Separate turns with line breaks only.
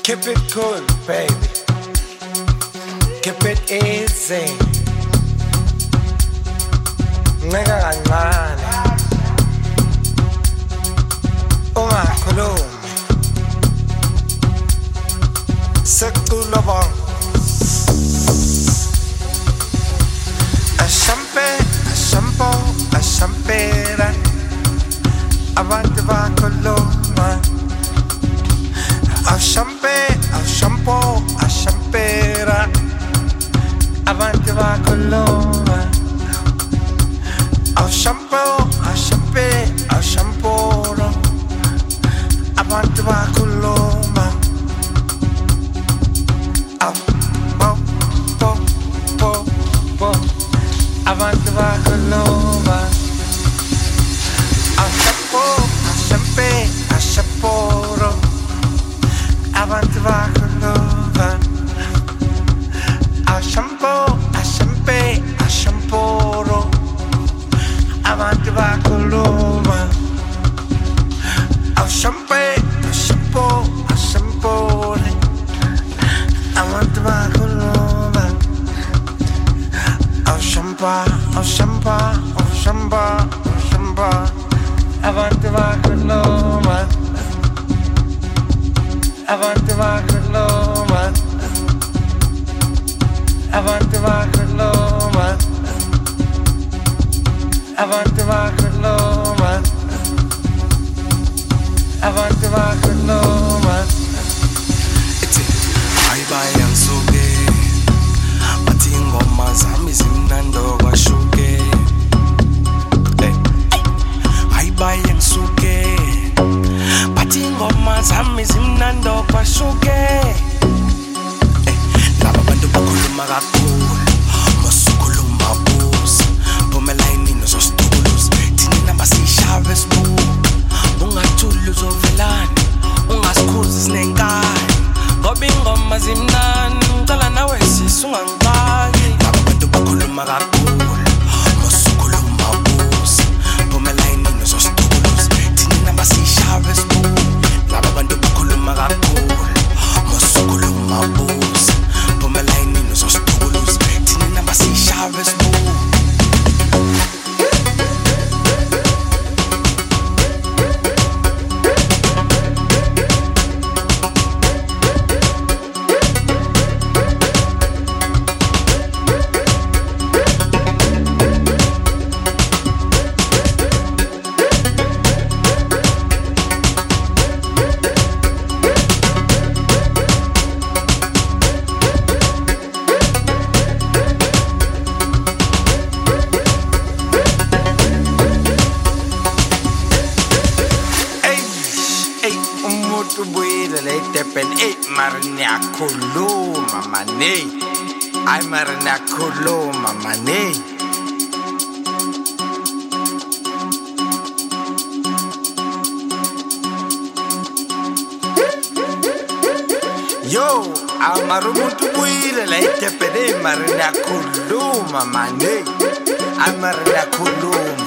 Keep it cool, baby. Keep it easy. Nigga kancane. Ungakhulumi. Sekulo bong. Ashampe, ashampo, ashampera. Abantu bakhuluma. Ashampe, ashampo, ashampera. Abantu bakhuluma. Ashampo, ashampe, ashamporo. Abantu bakhuluma. Abantu bakhuluma. Ashampo, ashampe, ashamporo. Abantu bakhuluma. Ashampo, ashampe, ashamporo. Abantu bakhuluma. Ashampe, ashampo, ashampore. Abantu bakhuluma. Ashampa, ashampa, ashampa, ashampa. Abantu bakhuluma. Abantu bakhuluma. Abantu bakhuluma. Abantu bakhuluma. Abantu bakhuluma.
Ethi ayibaya ngisuke bathi ingoma zami zimnando kwashuke. Ayibaya ngisuke bathi ingoma zami zimnando kwashuke. Laba bantu bakhuluma kakhulu masukhuluma busa phumela inini zosituluzi thina namba siyishave sibuka ungathuli uzovelana ungasikhuzi sinenkani ngoba ingoma zimnani ngicela nawe sisungangibaki. Laba bantu bakhuluma kakhulu masukhuluma busa phumela inini zosituluzi thina namba siyishave sibuka. Laba bantu bakhuluma kakhulu masukhuluma busa phumela inini zosituluzi thina namba siyishave sibuka.
Ubuyile le Durban, mara niyakhuluma mane. Ay mara niyakhuluma mane. Yo, amara umuntu ubuyile le Durban, mara niyakhuluma mane. Ay mara niyakhuluma.